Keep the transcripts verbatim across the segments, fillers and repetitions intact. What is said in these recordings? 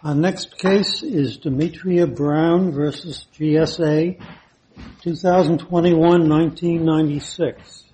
Our next case is Demetria Brown versus G S A, twenty twenty-one to nineteen ninety-six.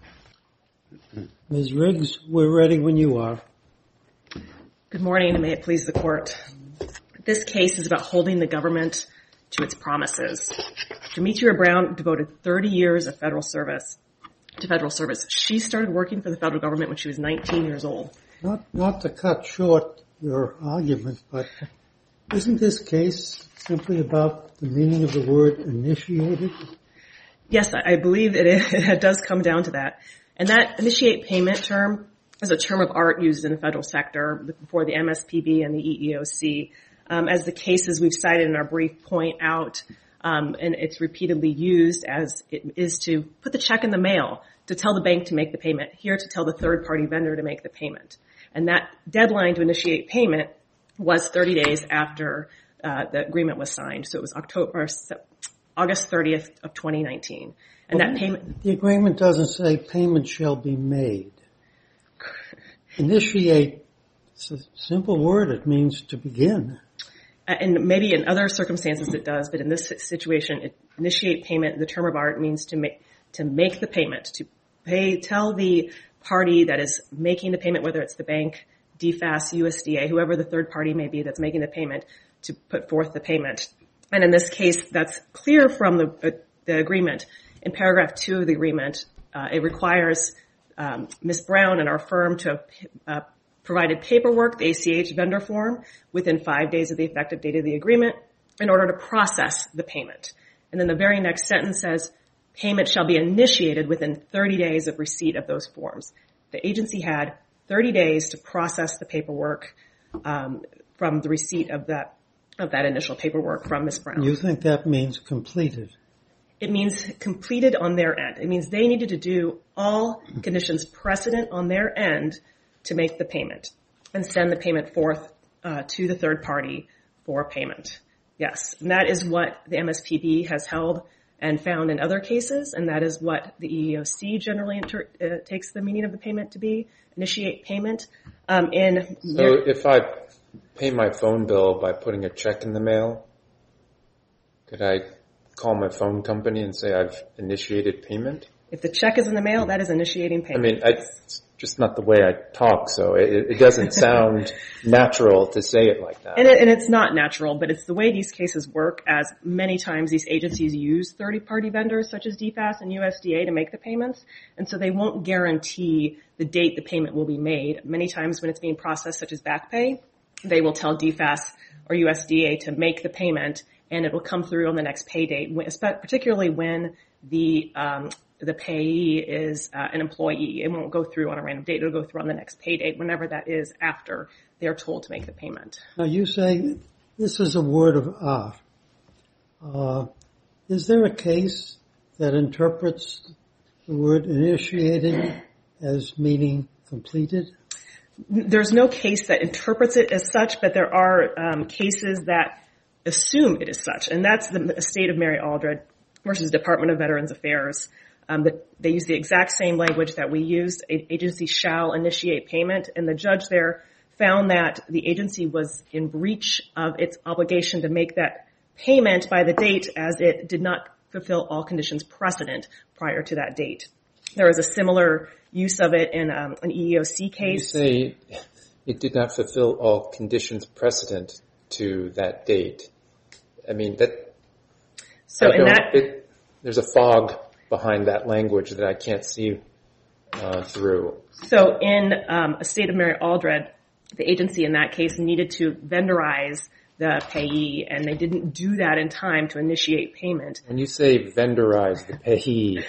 Miz Riggs, we're ready when you are. Good morning, and may it please the Court. This case is about holding the government to its promises. Demetria Brown devoted thirty years of federal service to federal service. She started working for the federal government when she was nineteen years old. Not, not to cut short your argument, but isn't this case simply about the meaning of the word initiated? Yes, I believe it, is, it does come down to that. And that initiate payment term is a term of art used in the federal sector before the M S P B and the E E O C. Um, as the cases we've cited in our brief point out, um, and it's repeatedly used as it is to put the check in the mail, to tell the bank to make the payment, here to tell the third-party vendor to make the payment. And that deadline to initiate payment was thirty days after uh, the agreement was signed. So it was October, August thirtieth of twenty nineteen. And well, that payment... The agreement doesn't say payment shall be made. Initiate, it's a simple word. It means to begin. And maybe in other circumstances it does, but in this situation, it, initiate payment, the term of art means to make, to make the payment, to pay, tell the party that is making the payment, whether it's the bank, D F A S, U S D A, whoever the third party may be that's making the payment, to put forth the payment. And in this case, that's clear from the, uh, the agreement. In paragraph two of the agreement, uh, it requires um, Miz Brown and our firm to have uh, provided paperwork, the A C H vendor form, within five days of the effective date of the agreement in order to process the payment. And then the very next sentence says, payment shall be initiated within thirty days of receipt of those forms. The agency had thirty days to process the paperwork um, from the receipt of that of that initial paperwork from Miz Brown. You think that means completed? It means completed on their end. It means they needed to do all conditions precedent on their end to make the payment and send the payment forth uh, to the third party for payment. Yes, and that is what the M S P B has held and found in other cases, and that is what the E E O C generally inter- uh, takes the meaning of the payment to be, initiate payment. Um, in so if I pay my phone bill by putting a check in the mail, could I call my phone company and say I've initiated payment? If the check is in the mail, that is initiating payment. I mean, I, it's just not the way I talk, so it, it doesn't sound natural to say it like that. And, it, and it's not natural, but it's the way these cases work, as many times these agencies use third-party vendors such as D F A S and U S D A to make the payments, and so they won't guarantee the date the payment will be made. Many times when it's being processed, such as back pay, they will tell D F A S or U S D A to make the payment, and it will come through on the next pay date, particularly when the um, the payee is uh, an employee. It won't go through on a random date. It'll go through on the next pay date, whenever that is after they're told to make the payment. Now, you say this is a word of art. Uh, is there a case that interprets the word initiated as meaning completed? There's no case that interprets it as such, but there are um, cases that assume it is such, and that's the estate of Mary Aldred versus Department of Veterans Affairs. Um, the, they use the exact same language that we used. A- agency shall initiate payment, and the judge there found that the agency was in breach of its obligation to make that payment by the date, as it did not fulfill all conditions precedent prior to that date. There was a similar use of it in um, an E E O C case. You say it did not fulfill all conditions precedent to that date. I mean, that... So I in that... It, there's a fog behind that language that I can't see uh, through. So in um, Estate of Mary Aldred, the agency in that case needed to vendorize the payee, and they didn't do that in time to initiate payment. When you say vendorize the payee...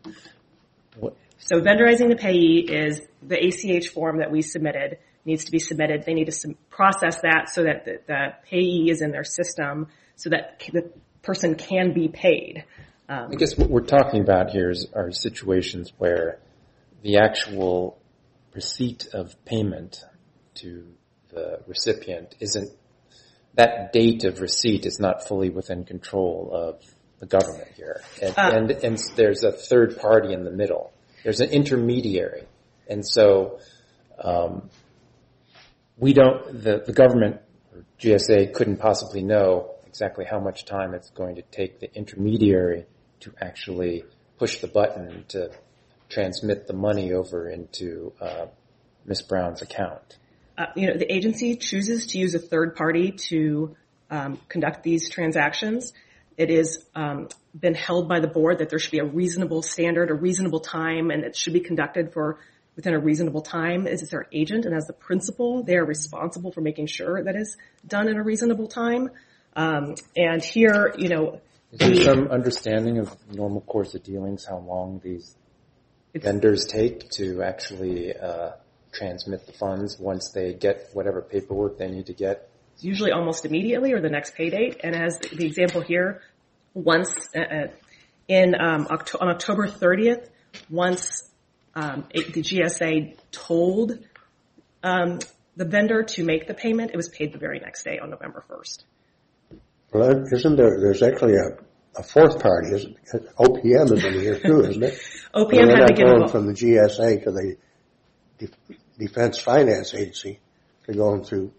What? So vendorizing the payee is the A C H form that we submitted needs to be submitted. They need to sub- process that so that the, the payee is in their system so that the person can be paid. Um, I guess what we're talking about here is, are situations where the actual receipt of payment to the recipient isn't, that date of receipt is not fully within control of the government here. And, uh, and, and there's a third party in the middle. There's an intermediary. And so um, we don't, the, the government, G S A couldn't possibly know exactly how much time it's going to take the intermediary to actually push the button to transmit the money over into uh, Miz Brown's account. Uh, you know, the agency chooses to use a third party to um, conduct these transactions. It has um, been held by the board that there should be a reasonable standard, a reasonable time, and it should be conducted for within a reasonable time. As their agent and as the principal, they are responsible for making sure that is done in a reasonable time. Um, and here, you know, is there some understanding of normal course of dealings, how long these vendors take to actually uh, transmit the funds once they get whatever paperwork they need to get? It's usually almost immediately or the next pay date. And as the example here, once uh, in um, Octo- on October thirtieth, once um, it, the G S A told um, the vendor to make the payment, it was paid the very next day on November first. Well, isn't there, there's actually a, a fourth party, isn't it? O P M is in here too, isn't it? O P M had to get going involved. From the G S A to the De- Defense Finance Agency to going through.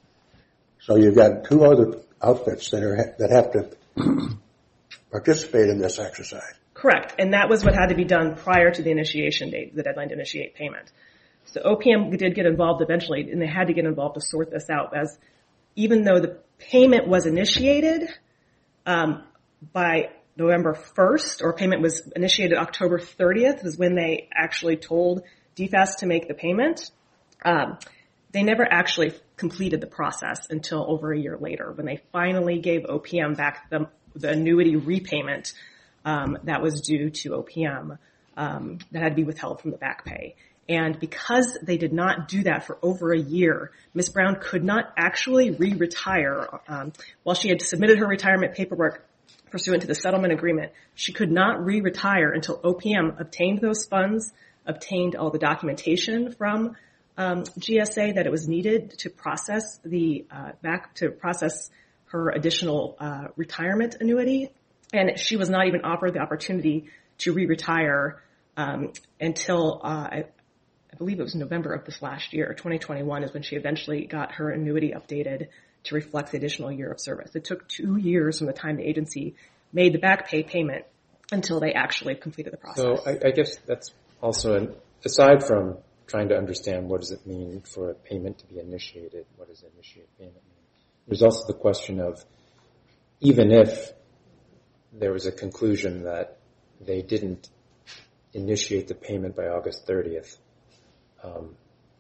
So you've got two other outfits that are that have to participate in this exercise. Correct. And that was what had to be done prior to the initiation date, the deadline to initiate payment. So O P M did get involved eventually, and they had to get involved to sort this out, as even though the payment was initiated um, by November first, or payment was initiated October thirtieth, was when they actually told D F A S to make the payment. Um, they never actually completed the process until over a year later, when they finally gave O P M back the, the annuity repayment um, that was due to O P M um, that had to be withheld from the back pay. And because they did not do that for over a year, Miz Brown could not actually re-retire. Um, while she had submitted her retirement paperwork pursuant to the settlement agreement, she could not re-retire until O P M obtained those funds, obtained all the documentation from um, G S A that it was needed to process the uh, back to process her additional uh, retirement annuity, and she was not even offered the opportunity to re-retire um, until uh, I, I believe it was November of this last year. twenty twenty-one is when she eventually got her annuity updated to reflect the additional year of service. It took two years from the time the agency made the back pay payment until they actually completed the process. So I, I guess that's also, an, aside from trying to understand what does it mean for a payment to be initiated, what does initiate payment mean, there's also the question of, even if there was a conclusion that they didn't initiate the payment by August thirtieth, um,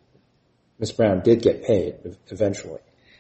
Miz Brown did get paid eventually.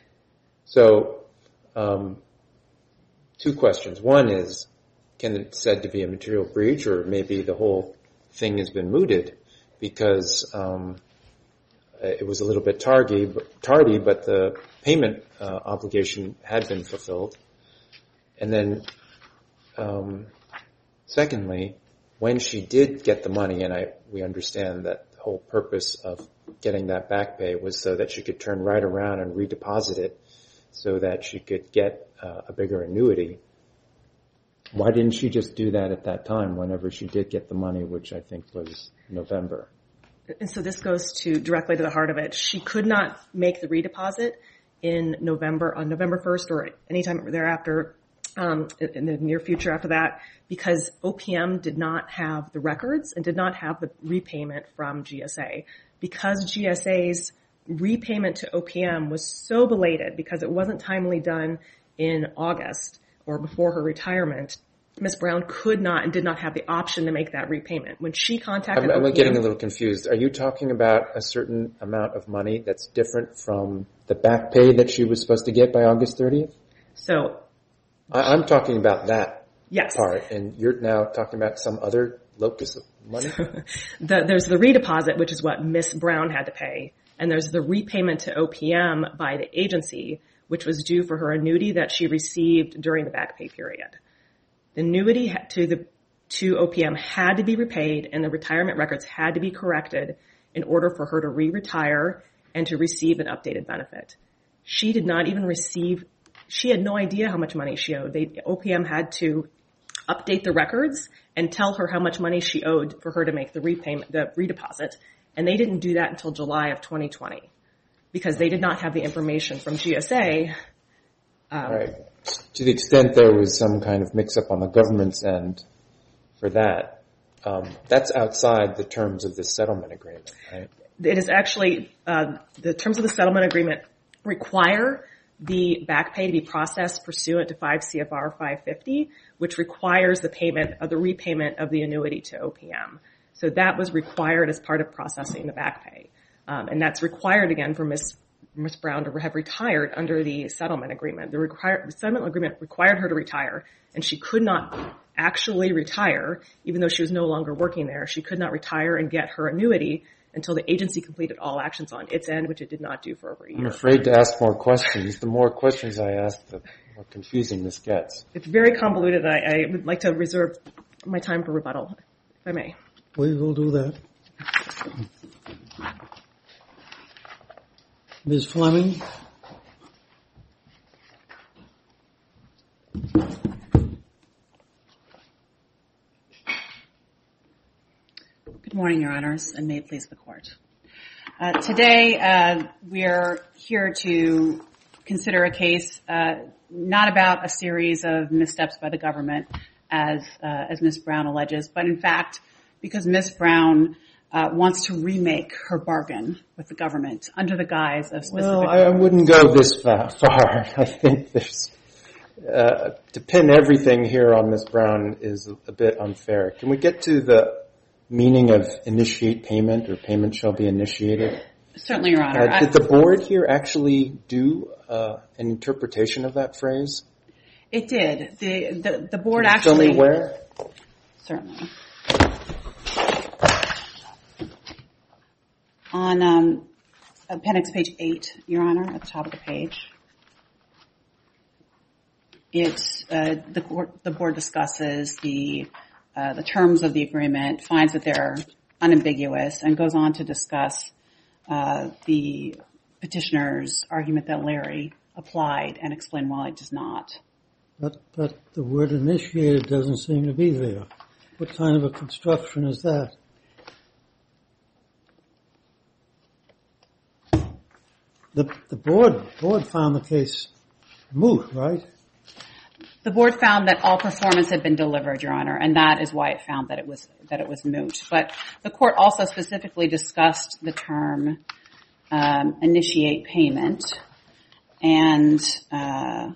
So, um, two questions. One is, can it said to be a material breach, or maybe the whole thing has been mooted because um, it was a little bit tardy, but, tardy, but the payment uh, obligation had been fulfilled. And then, um, secondly, when she did get the money, and I we understand that the whole purpose of getting that back pay was so that she could turn right around and redeposit it so that she could get uh, a bigger annuity. Why didn't she just do that at that time whenever she did get the money, which I think was November? And so this goes to directly to the heart of it. She could not make the redeposit in November, on November first or anytime thereafter, um, in the near future after that, because O P M did not have the records and did not have the repayment from G S A. Because G S A's repayment to O P M was so belated, because it wasn't timely done in August or before her retirement, Miz Brown could not and did not have the option to make that repayment. When she contacted I'm, I'm O P M, getting a little confused. Are you talking about a certain amount of money that's different from the back pay that she was supposed to get by August thirtieth? So, I, I'm talking about that yes. part, and you're now talking about some other locus of money? the, there's the redeposit, which is what Miz Brown had to pay, and there's the repayment to O P M by the agency, which was due for her annuity that she received during the back pay period. The annuity to the to O P M had to be repaid, and the retirement records had to be corrected in order for her to re-retire and to receive an updated benefit. She did not even receive, she had no idea how much money she owed. They, O P M had to update the records and tell her how much money she owed for her to make the repayment, the redeposit, and they didn't do that until July of twenty twenty. because they did not have the information from G S A. Um, right. To the extent there was some kind of mix-up on the government's end for that, um, that's outside the terms of the settlement agreement, right? It is actually, uh, the terms of the settlement agreement require the back pay to be processed pursuant to five C F R five fifty, which requires the payment of the repayment of the annuity to O P M. So that was required as part of processing the back pay. Um, and that's required again for Miz Miz Brown to have retired under the settlement agreement. The, require, the settlement agreement required her to retire, and she could not actually retire, even though she was no longer working there. She could not retire and get her annuity until the agency completed all actions on its end, which it did not do for over a year. I'm afraid to ask more questions. The more questions I ask, the more confusing this gets. It's very convoluted. I, I would like to reserve my time for rebuttal, if I may. We will do that. Miz Fleming? Good morning, Your Honors, and may it please the Court. Uh, today, uh, we are here to consider a case uh, not about a series of missteps by the government, as uh, as Miz Brown alleges, but in fact, because Miz Brown uh, wants to remake her bargain with the government under the guise of specific... Well, I wouldn't go this far. I think there's... Uh, to pin everything here on Miz Brown is a bit unfair. Can we get to the meaning of initiate payment, or payment shall be initiated? Certainly, Your Honor. Uh, did the board here actually do uh, an interpretation of that phrase? It did. The the, the board Can you actually... Tell me where? Certainly. On um, appendix page eight, Your Honor, at the top of the page, it's uh, the court, the board discusses the uh, the terms of the agreement, finds that they're unambiguous, and goes on to discuss uh, the petitioner's argument that Larry applied and explain why it does not. But, but the word initiated doesn't seem to be there. What kind of a construction is that? The, the board, board found the case moot, right? The board found that all performance had been delivered, Your Honor, and that is why it found that it was that it was moot. But the court also specifically discussed the term um, initiate payment, and uh,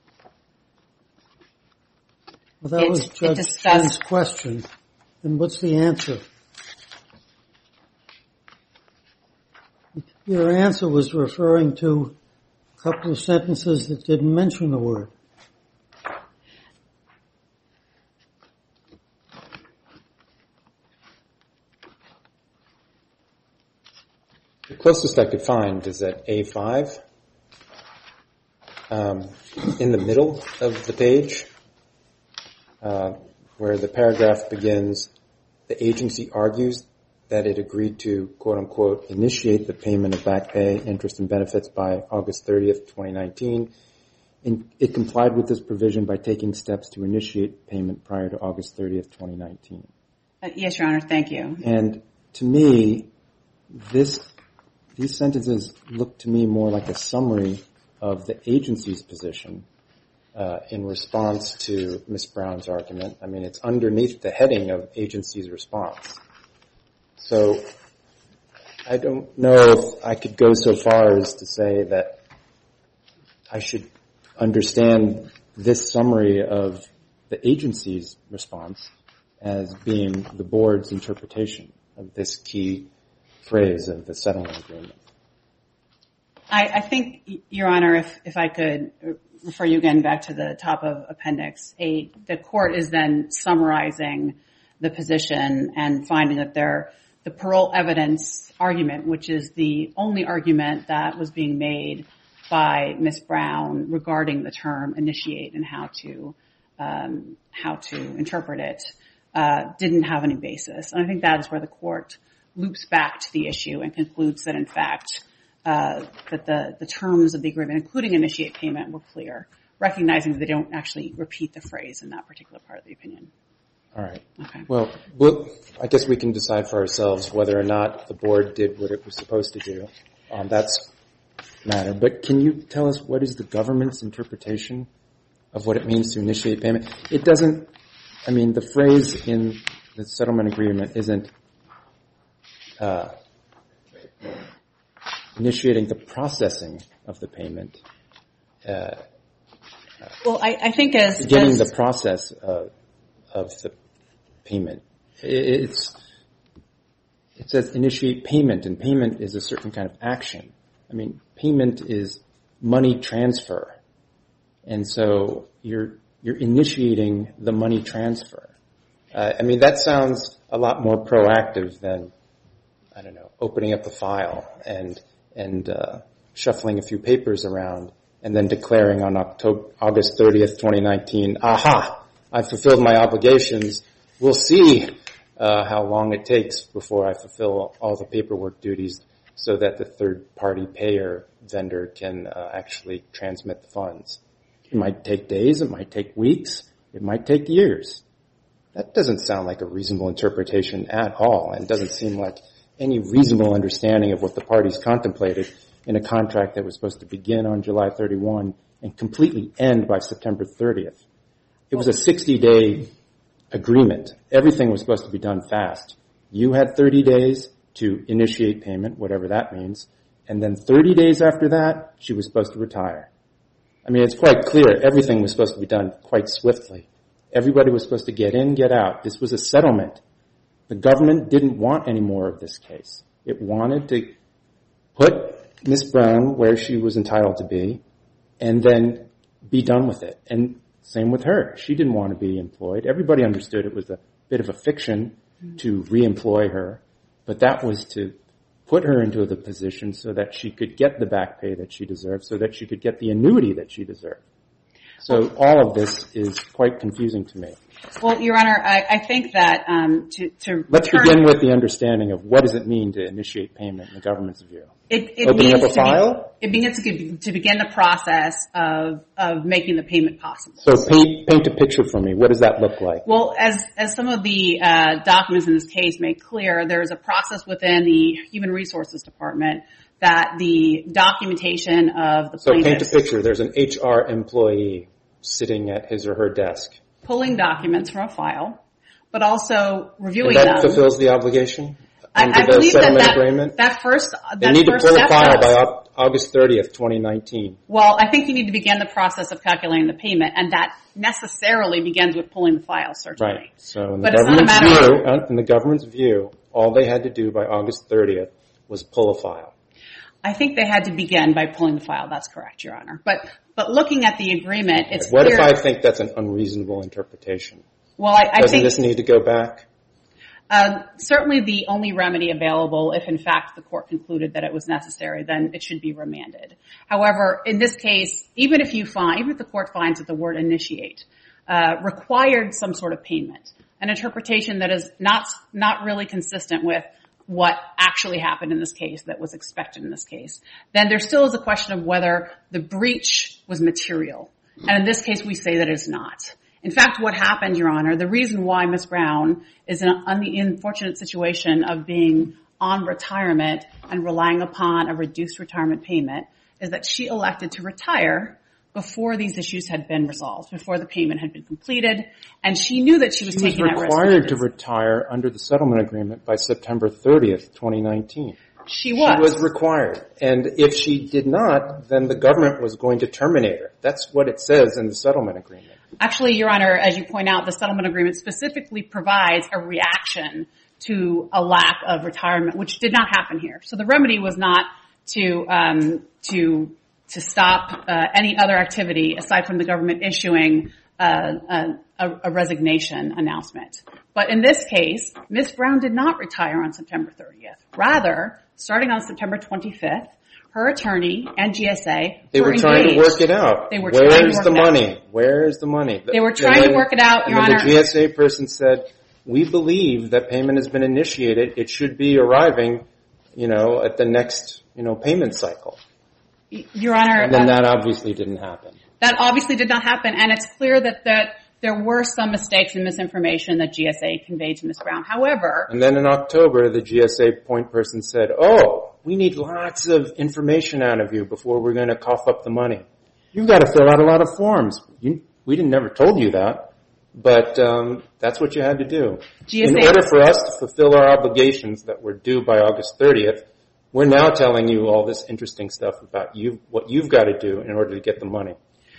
well, that it, was Judge discussed, Chen's question. And what's the answer? Your answer was referring to a couple of sentences that didn't mention the word. The closest I could find is at A five, um, in the middle of the page, uh, where the paragraph begins, the agency argues that it agreed to, quote unquote, initiate the payment of back pay, interest, and benefits by August thirtieth, twenty nineteen. And it complied with this provision by taking steps to initiate payment prior to August thirtieth, twenty nineteen. Uh, yes, Your Honor, thank you. And to me, this these sentences look to me more like a summary of the agency's position uh, in response to Miz Brown's argument. I mean, it's underneath the heading of agency's response. So I don't know if I could go so far as to say that I should understand this summary of the agency's response as being the board's interpretation of this key phrase of the settlement agreement. I, I think, Your Honor, if, if I could refer you again back to the top of Appendix eight, the court is then summarizing the position and finding that there, the parole evidence argument, which is the only argument that was being made by Miz Brown regarding the term initiate and how to um, how to interpret it, uh, didn't have any basis. And I think that is where the court loops back to the issue and concludes that, in fact, uh, that the, the terms of the agreement, including initiate payment, were clear, recognizing that they don't actually repeat the phrase in that particular part of the opinion. All right. Okay. Well, we'll, I guess we can decide for ourselves whether or not the board did what it was supposed to do. Um, that's matter, but can you tell us what is the government's interpretation of what it means to initiate payment? It doesn't, I mean, the phrase in the settlement agreement isn't uh, initiating the processing of the payment. Uh, well, I, I think as... Beginning as, the process of, of the payment. It's, it says initiate payment, and payment is a certain kind of action. I mean, payment is money transfer. And so you're, you're initiating the money transfer. Uh, I mean, that sounds a lot more proactive than, I don't know, opening up a file and, and, uh, shuffling a few papers around and then declaring on October, August thirtieth, twenty nineteen, aha, I've fulfilled my obligations. We'll see, uh, how long it takes before I fulfill all the paperwork duties so that the third party payer vendor can, uh, actually transmit the funds. It might take days, it might take weeks, it might take years. That doesn't sound like a reasonable interpretation at all, and doesn't seem like any reasonable understanding of what the parties contemplated in a contract that was supposed to begin on July thirty-first and completely end by September thirtieth. It was a sixty-day agreement. Everything was supposed to be done fast. You had thirty days to initiate payment, whatever that means, and then thirty days after that, she was supposed to retire. I mean, it's quite clear everything was supposed to be done quite swiftly. Everybody was supposed to get in, get out. This was a settlement. The government didn't want any more of this case. It wanted to put Miz Brown where she was entitled to be and then be done with it. And same with her. She didn't want to be employed. Everybody understood it was a bit of a fiction to re-employ her, but that was to put her into the position so that she could get the back pay that she deserved, so that she could get the annuity that she deserved. So all of this is quite confusing to me. Well, Your Honor, I, I think that um, to, to Let's return, begin with the understanding of what does it mean to initiate payment in the government's view. It, it Opening means up a to file? Be, it begins to, to begin the process of of making the payment possible. So paint, paint a picture for me. What does that look like? Well, as as some of the uh, documents in this case make clear, there's a process within the Human Resources Department that the documentation of the So paint a plaintiff's picture. There's an H R employee sitting at his or her desk. pulling documents from a file, but also reviewing And that them. fulfills the obligation I, under I the believe that settlement that, agreement? that first that They need to first pull a step file does. by Au- August thirtieth, twenty nineteen. Well, I think you need to begin the process of calculating the payment, and that necessarily begins with pulling the file, certainly. Right. So in the But it's not a government's matter view, uh, in the government's view, all they had to do by August thirtieth was pull a file. I think they had to begin by pulling the file. That's correct, Your Honor. But but looking at the agreement, it's What clear. if I think that's an unreasonable interpretation? Well, I, I Doesn't think this need to go back? uh, certainly the only remedy available, if in fact the court concluded that it was necessary, then it should be remanded. However, in this case, even if you find, even if the court finds that the word initiate uh, required some sort of payment, an interpretation that is not not really consistent with what actually happened in this case that was expected in this case, then there still is a question of whether the breach was material. And in this case, we say that it's not. In fact, what happened, Your Honor, the reason why Miz Brown is in, in the unfortunate situation of being on retirement and relying upon a reduced retirement payment is that she elected to retire before these issues had been resolved, before the payment had been completed, and she knew that she was She was taking that risk. required to retire under the settlement agreement by September thirtieth, twenty nineteen. She was. She was required. And if she did not, then the government was going to terminate her. That's what it says in the settlement agreement. Actually, Your Honor, as you point out, the settlement agreement specifically provides a reaction to a lack of retirement, which did not happen here. So the remedy was not to um, to to stop uh, any other activity aside from the government issuing uh, a, a resignation announcement. But in this case, Miz Brown did not retire on September thirtieth. Rather, starting on September twenty-fifth, her attorney and G S A They were, were trying engaged. to work it out. They were Where's trying to work the it out. money? Where's the money? They were And trying then- to work it out, Your and then Honor. the G S A person said, we believe that payment has been initiated. It should be arriving, you know, at the next, you know, payment cycle. Your Honor, And then uh, that obviously didn't happen. that obviously did not happen, and it's clear that, that there were some mistakes and misinformation that G S A conveyed to Miz Brown. However, And then in October, the G S A point person said, oh, we need lots of information out of you before we're going to cough up the money. You've got to fill out a lot of forms. You, we didn't never told you that, but um, that's what you had to do. G S A. In order for us to fulfill our obligations that were due by August thirtieth, we're now telling you all this interesting stuff about you, what you've got to do in order to get the money.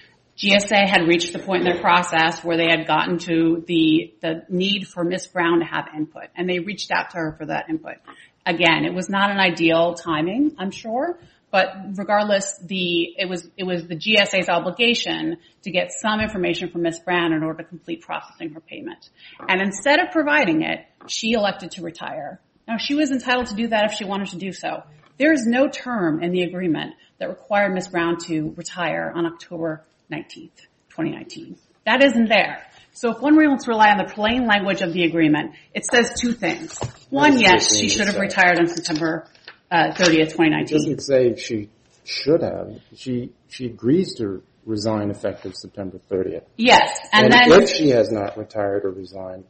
G S A had reached the point in their process where they had gotten to the the need for Miz Brown to have input, and they reached out to her for that input. Again, it was not an ideal timing, I'm sure, but regardless, the it was it was the G S A's obligation to get some information from Miz Brown in order to complete processing her payment. And instead of providing it, she elected to retire. Now, she was entitled to do that if she wanted to do so. There is no term in the agreement that required Miz Brown to retire on October nineteenth, twenty nineteen. That isn't there. So if one wants to rely on the plain language of the agreement, it says two things. One, yes, she should have retired on September uh, thirtieth, twenty nineteen. It doesn't say she should have. She she agrees to resign effective September thirtieth. Yes. And, and then if she has not retired or resigned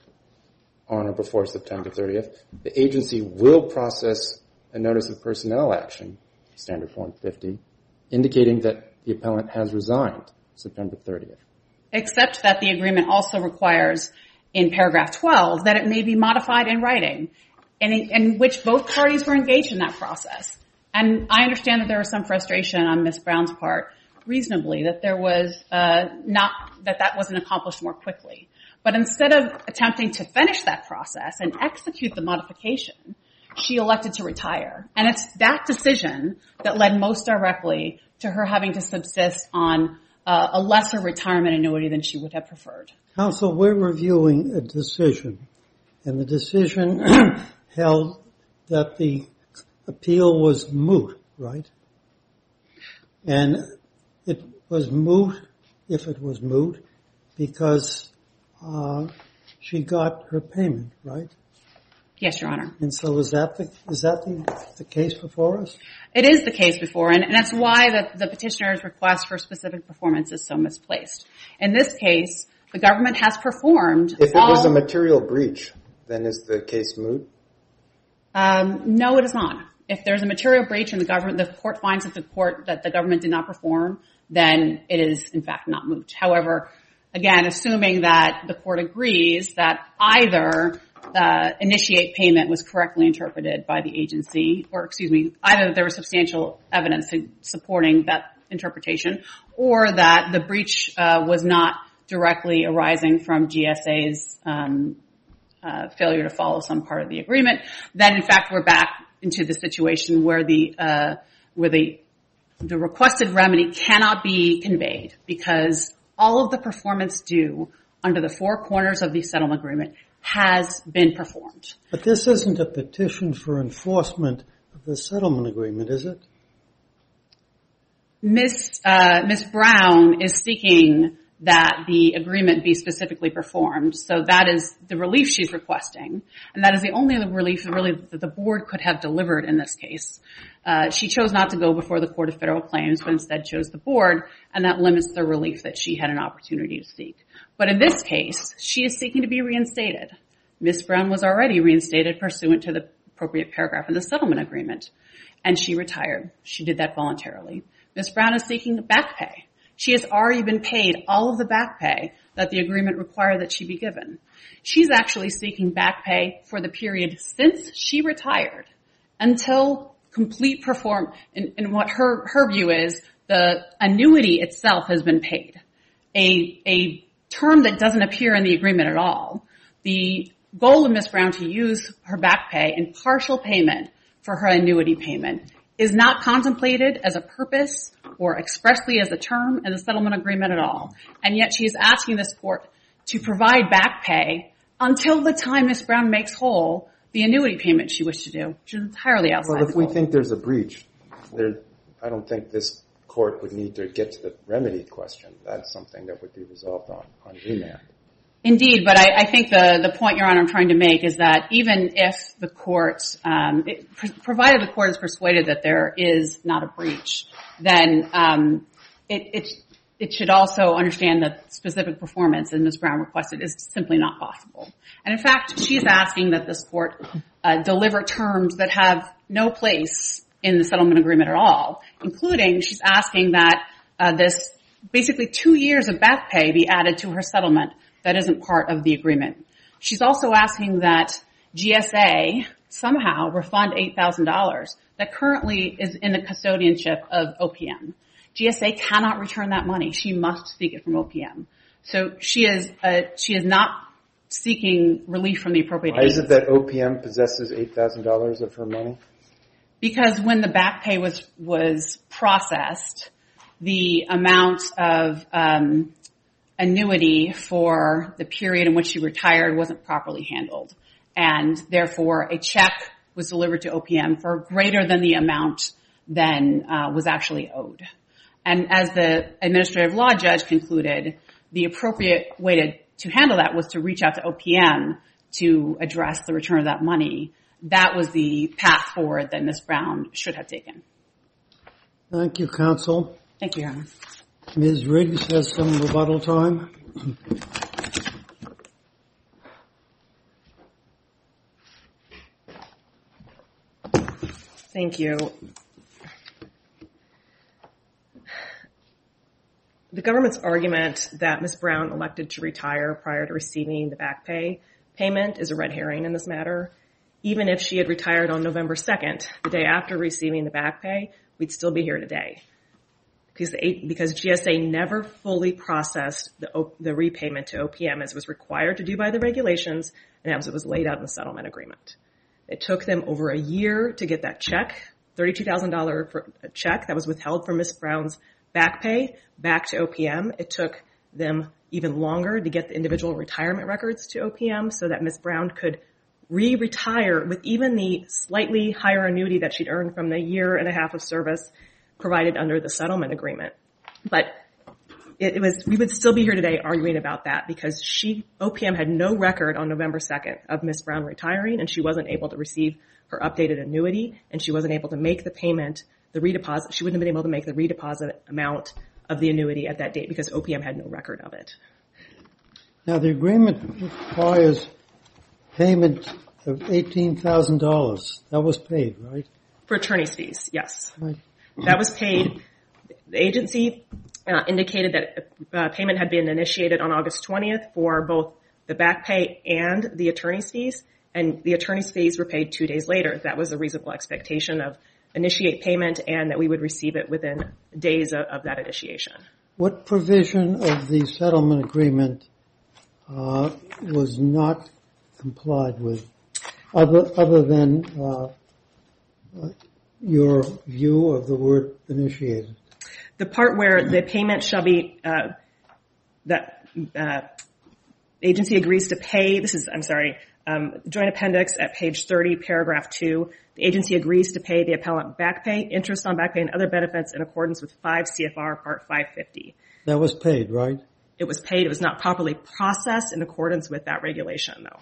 on or before September thirtieth, the agency will process a notice of personnel action, standard form fifty, indicating that the appellant has resigned September thirtieth. Except that the agreement also requires in paragraph twelve that it may be modified in writing, and in, in which both parties were engaged in that process. And I understand that there was some frustration on Miz Brown's part, reasonably, that there was uh, not that that wasn't accomplished more quickly. But instead of attempting to finish that process and execute the modification, she elected to retire. And it's that decision that led most directly to her having to subsist on uh, a lesser retirement annuity than she would have preferred. Counsel, we're reviewing a decision, and the decision held that the appeal was moot, right? And it was moot, if it was moot, because uh, she got her payment, right? Yes, Your Honor. And so is that the, is that the, the case before us? It is the case before, and, and that's why the, the petitioner's request for specific performance is so misplaced. In this case, the government has performed If it all, was a material breach, then is the case moot? Um, no, it is not. If there's a material breach and the government, the court finds that the court, that the government did not perform, then it is, in fact, not moot. However, again, assuming that the court agrees that either Uh, initiate payment was correctly interpreted by the agency, or excuse me, either there was substantial evidence supporting that interpretation, or that the breach uh, was not directly arising from G S A's um, uh, failure to follow some part of the agreement, then in fact we're back into the situation where the uh, where the the requested remedy cannot be conveyed because all of the performance due under the four corners of the settlement agreement has been performed. But this isn't a petition for enforcement of the settlement agreement, is it? Miz Uh, Miz Brown is seeking that the agreement be specifically performed. So that is the relief she's requesting. And that is the only relief really that the board could have delivered in this case. Uh, she chose not to go before the Court of Federal Claims, but instead chose the board, and that limits the relief that she had an opportunity to seek. But in this case, she is seeking to be reinstated. Miz Brown was already reinstated pursuant to the appropriate paragraph in the settlement agreement, and she retired. She did that voluntarily. Miz Brown is seeking back pay. She has already been paid all of the back pay that the agreement required that she be given. She's actually seeking back pay for the period since she retired until complete perform, and, and what her, her view is, the annuity itself has been paid. A, a term that doesn't appear in the agreement at all. The goal of Miz Brown to use her back pay in partial payment for her annuity payment is not contemplated as a purpose or expressly as a term in the settlement agreement at all. And yet she is asking this court to provide back pay until the time Miz Brown makes whole the annuity payment she wished to do, which is entirely outside Well, if the we goal. think there's a breach, there, I don't think this court would need to get to the remedy question. That's something that would be resolved on, on remand. Indeed, but I, I think the, the point, Your Honor, I'm trying to make is that even if the court, um, it, provided the court is persuaded that there is not a breach, then um, it, it, it should also understand that specific performance, as Miz Brown requested, is simply not possible. And in fact, she is asking that this court uh, deliver terms that have no place in the settlement agreement at all, including she's asking that uh, this basically two years of back pay be added to her settlement that isn't part of the agreement. She's also asking that G S A somehow refund eight thousand dollars that currently is in the custodianship of O P M. G S A cannot return that money. She must seek it from O P M. So she is uh, she is not seeking relief from the appropriate Why agency. is it that O P M possesses eight thousand dollars of her money? Because when the back pay was was processed, the amount of um, annuity for the period in which she retired wasn't properly handled. And therefore, a check was delivered to O P M for greater than the amount than uh, was actually owed. And as the administrative law judge concluded, the appropriate way to, to handle that was to reach out to O P M to address the return of that money. That was the path forward that Miz Brown should have taken. Thank you, counsel. Thank you, Your Honor. Miz Riggs has some rebuttal time. Thank you. The government's argument that Miz Brown elected to retire prior to receiving the back pay payment is a red herring in this matter. Even if she had retired on November second, the day after receiving the back pay, we'd still be here today. Because, the, because G S A never fully processed the, the repayment to O P M as was required to do by the regulations and as it was laid out in the settlement agreement. It took them over a year to get that check, thirty-two thousand dollars for a check that was withheld from Miz Brown's back pay back to O P M. It took them even longer to get the individual retirement records to O P M so that Miz Brown could re-retire with even the slightly higher annuity that she'd earned from the year and a half of service provided under the settlement agreement. But it, it was, we would still be here today arguing about that because she, O P M had no record on November second of Miz Brown retiring and she wasn't able to receive her updated annuity and she wasn't able to make the payment, the redeposit, she wouldn't have been able to make the redeposit amount of the annuity at that date because O P M had no record of it. Now the agreement requires payment of eighteen thousand dollars. That was paid, right? For attorney's fees, yes. Right. That was paid. The agency uh, indicated that uh, payment had been initiated on August twentieth for both the back pay and the attorney's fees, and the attorney's fees were paid two days later. That was a reasonable expectation of initiate payment and that we would receive it within days of, of that initiation. What provision of the settlement agreement uh, was not complied with, other other than uh, uh, your view of the word initiated? The part where the payment shall be, uh, that uh, agency agrees to pay, this is, I'm sorry, um, joint appendix at page thirty, paragraph two, the agency agrees to pay the appellant back pay, interest on back pay, and other benefits in accordance with five C F R Part five fifty. That was paid, right? It was paid. It was not properly processed in accordance with that regulation, though.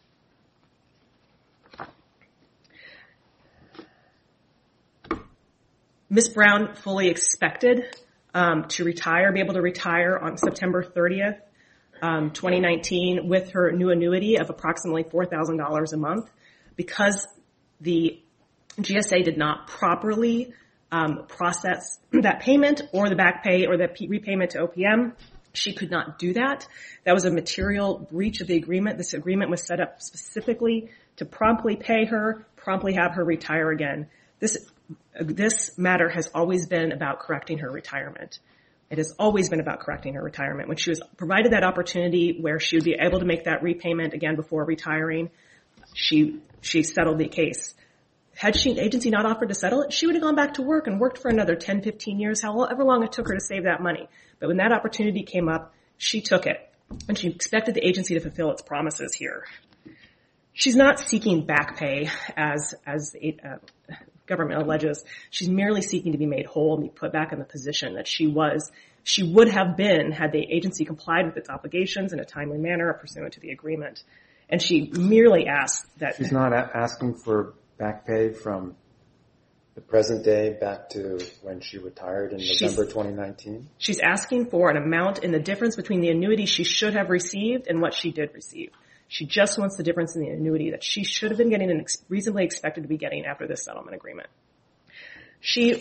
Miz Brown fully expected um, to retire, be able to retire on September thirtieth, um, twenty nineteen, with her new annuity of approximately four thousand dollars a month. Because the G S A did not properly um, process that payment or the back pay or the p- repayment to O P M, she could not do that. That was a material breach of the agreement. This agreement was set up specifically to promptly pay her, promptly have her retire again. This This matter has always been about correcting her retirement. It has always been about correcting her retirement. When she was provided that opportunity where she would be able to make that repayment again before retiring, she she settled the case. Had she agency not offered to settle it, she would have gone back to work and worked for another ten, fifteen years, however long it took her to save that money. But when that opportunity came up, she took it, and she expected the agency to fulfill its promises here. She's not seeking back pay as as the uh, government alleges. She's merely seeking to be made whole and be put back in the position that she was, she would have been had the agency complied with its obligations in a timely manner pursuant to the agreement. And she merely asked that... She's not a- asking for back pay from the present day back to when she retired in November twenty nineteen? She's asking for an amount in the difference between the annuity she should have received and what she did receive. She just wants the difference in the annuity that she should have been getting and ex- reasonably expected to be getting after this settlement agreement. She,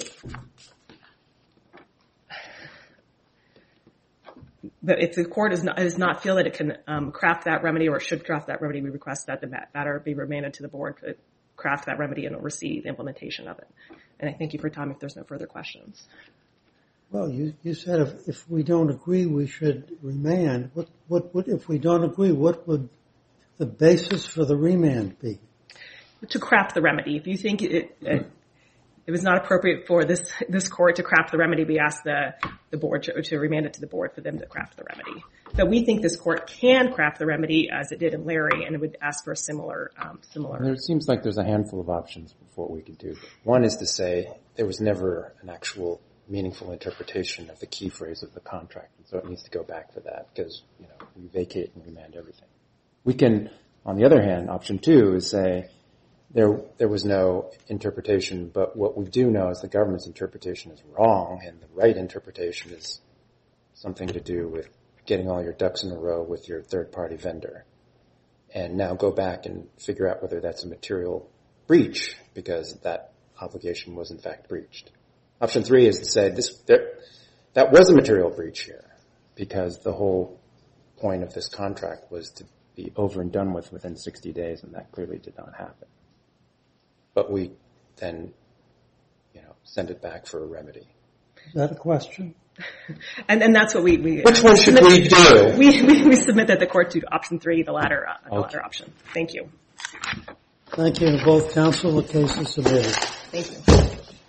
but if the court does not, does not feel that it can um, craft that remedy or should craft that remedy, we request that the matter be remanded to the board to craft that remedy and oversee the implementation of it. And I thank you for your time if there's no further questions. Well, you, you said if, if we don't agree, we should remand. What, what would, if we don't agree, what would the basis for the remand be? To craft the remedy. If you think it, it, it was not appropriate for this, this court to craft the remedy, we ask the, the board to, to remand it to the board for them to craft the remedy. But we think this court can craft the remedy as it did in Larry, and it would ask for a similar, um, similar. There seems like there's a handful of options before we could do that. One is to say there was never an actual meaningful interpretation of the key phrase of the contract, and so it needs to go back for that because, you know, we vacate and remand everything. We can, on the other hand, option two is say there there was no interpretation, but what we do know is the government's interpretation is wrong, and the right interpretation is something to do with getting all your ducks in a row with your third-party vendor. And now go back and figure out whether that's a material breach because that obligation was in fact breached. Option three is to say this that, that was a material breach here because the whole point of this contract was to be over and done with within sixty days, and that clearly did not happen. But we then, you know, send it back for a remedy. Is that a question? and and that's what we, we Which one should submit, we do? We, we we submit that the court do option three, the latter uh, the Okay. latter option. Thank you. Thank you to both counsel. The case is submitted. Thank you.